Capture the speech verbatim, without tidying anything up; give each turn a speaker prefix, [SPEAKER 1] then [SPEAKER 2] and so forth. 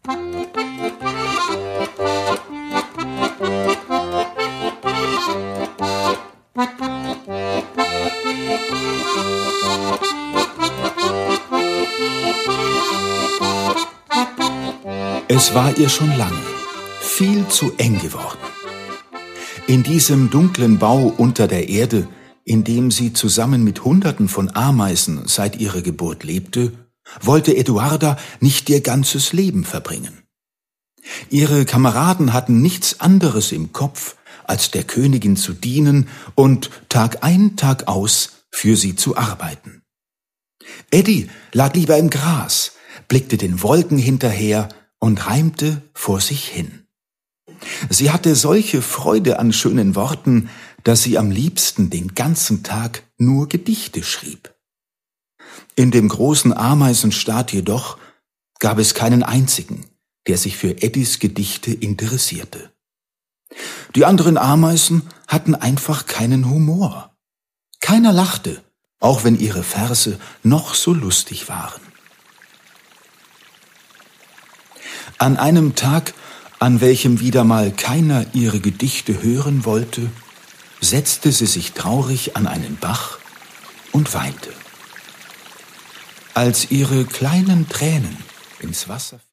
[SPEAKER 1] Es war ihr schon lange viel zu eng geworden. In diesem dunklen Bau unter der Erde, in dem sie zusammen mit Hunderten von Ameisen seit ihrer Geburt lebte, wollte Eduarda nicht ihr ganzes Leben verbringen. Ihre Kameraden hatten nichts anderes im Kopf, als der Königin zu dienen und Tag ein, Tag aus für sie zu arbeiten. Eddie lag lieber im Gras, blickte den Wolken hinterher und reimte vor sich hin. Sie hatte solche Freude an schönen Worten, dass sie am liebsten den ganzen Tag nur Gedichte schrieb. In dem großen Ameisenstaat jedoch gab es keinen einzigen, der sich für Eddies Gedichte interessierte. Die anderen Ameisen hatten einfach keinen Humor. Keiner lachte, auch wenn ihre Verse noch so lustig waren. An einem Tag, an welchem wieder mal keiner ihre Gedichte hören wollte, setzte sie sich traurig an einen Bach und weinte. Als ihre kleinen Tränen ins Wasser